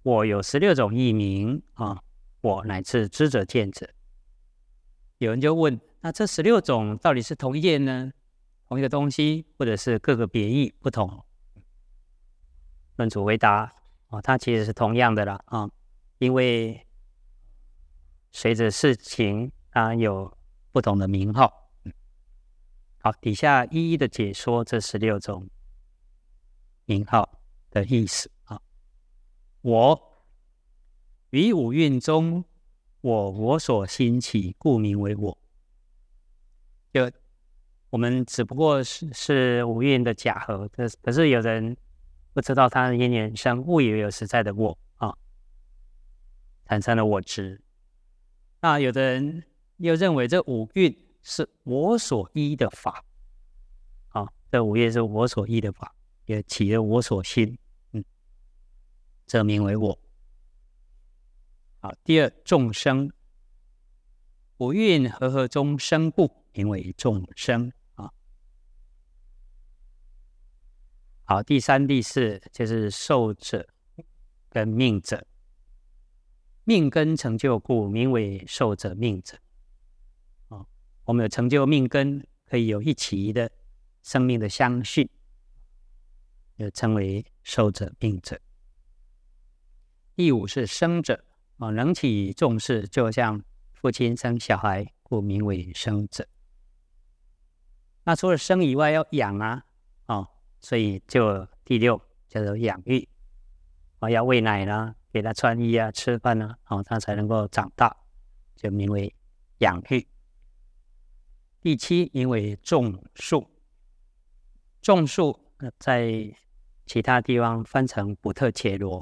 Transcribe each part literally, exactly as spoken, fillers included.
我有十六种义名啊，我乃至知者见者。有人就问，那这十六种到底是同一件呢？同一个东西，或者是各个别义不同？论主回答啊，它其实是同样的啦啊，因为随着事情它有不同的名号。好，底下一一的解说这十六种名号的意思啊。我于五蕴中，我我所兴起，故名为我。就我们只不过是是五蕴的假合，可是有人不知道它的因缘生，误以为有实在的我啊，产生了我执。那有的人又认为这五蕴是我所依的法啊，这五蕴是我所依的法，也起了我所心，嗯，这名为我。好，第二，众生，五蕴和合中生故，名为众生啊。好，第三、第四就是受者跟命者，命根成就故，名为受者命者。啊，我们有成就命根，可以有一起的生命的相续，就称为受者命者。第五是生者啊，能起重视，就像父亲生小孩，故名为生者。那除了生以外，要养啊，哦，所以就第六叫做养育啊，要喂奶啦，给他穿衣啊，吃饭啊，哦，他才能够长大，就名为养育。第七名为种树，种树在其他地方翻成补特伽罗。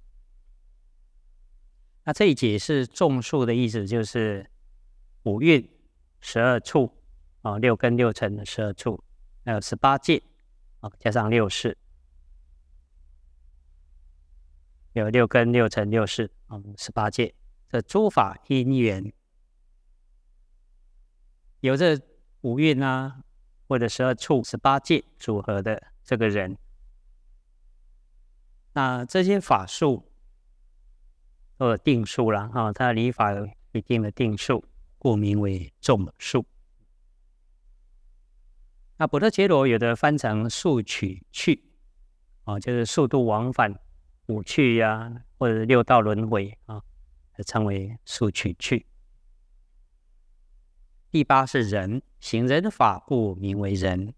那这一节是种树的意思，就是五蕴、十二处啊，六根六尘的十二处，还有十八界啊，加上六识，有六根六尘六识啊，十八界。这诸法因缘，有这五蕴啊，或者十二处、十八界组合的这个人，那这些法术都有定数啦，啊，它的理法有一定的定数，故名为众数。那补特伽罗有的翻成速取去，啊，就是速度往返五趣呀、啊，或者六道轮回啊，称为速取去。第八是人，行人法故名为人。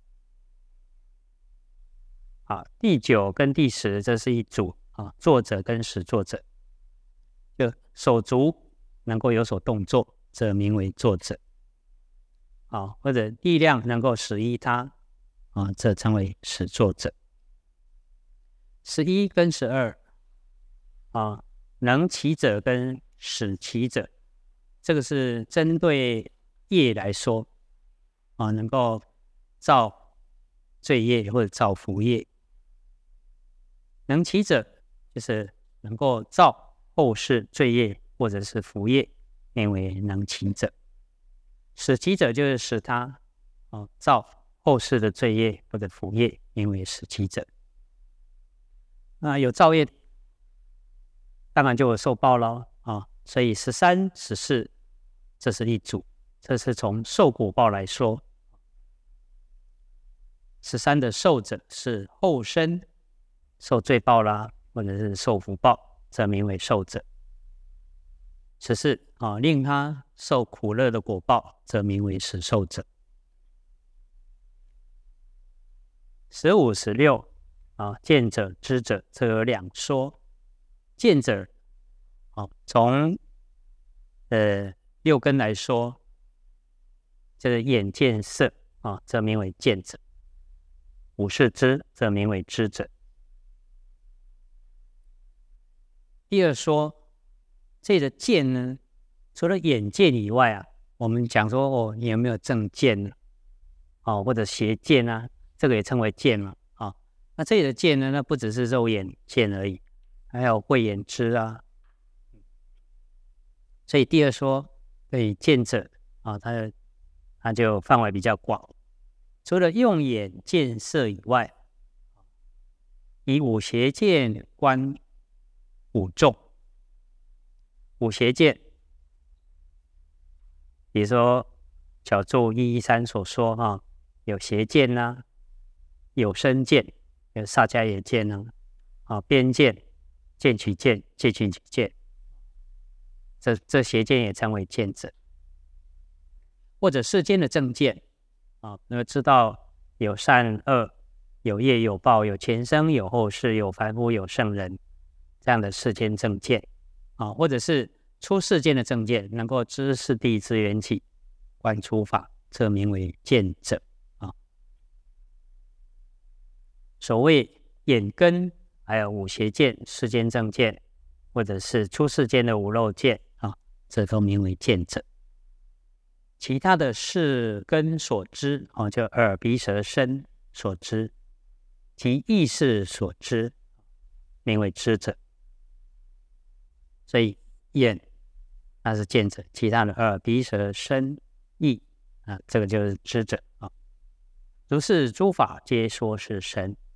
啊，第九跟第十这是一组啊，作者跟使作者。就手足能够有所动作，则名为作者啊，或者力量能够使依他啊，这称为使作者。十一跟十二啊，能起者跟使起者，这个是针对业来说啊，能够造罪业或者造福业。能起者就是能够造后世罪业或者是福业，名为能起者。使起者就是使他、哦、造后世的罪业或者福业，名为使起者。那有造业，当然就有受报了啊。所以十三、十四，这是一组，这是从受果报来说。十三的受者是后生受罪报啦，或者是受福报，则名为受者。十四啊，令他受苦乐的果报，则名为使受者。十五、十六啊，见者、知者，这有两说。见者啊，从呃六根来说，就是眼见色啊，则名为见者。五是知，则名为知者。第二说，这个见呢，除了眼见以外啊，我们讲说哦，你有没有正见呢？哦，或者邪见啊，这个也称为见嘛。啊、哦，那这里的见呢，那不只是肉眼见而已，还有慧眼知啊。所以第二说对见者啊、哦，它它就范围比较广，除了用眼见色以外，以五邪见观五众、五邪见。比如说小注一一三所说啊，有邪见呐、啊，有身见，有萨迦耶见呐、啊，啊边见、见取见、戒取见，这这邪见也称为见者，或者世间的正见啊，那知道有善恶、有业有报、有前生、有后世、有凡夫、有圣人这样的世间正见啊，或者是出世间的正见，能够知是地之缘起，观诸法，这名为见者啊。所谓眼根，还有五邪见、世间正见，或者是出世间的无漏见啊，这都名为见者。其他的视根所知啊，就耳鼻舌身所知，及意识所知，名为知者。所以眼那是见者，其他的耳鼻舌身意啊，这个就是知者啊。如是诸法皆说是身，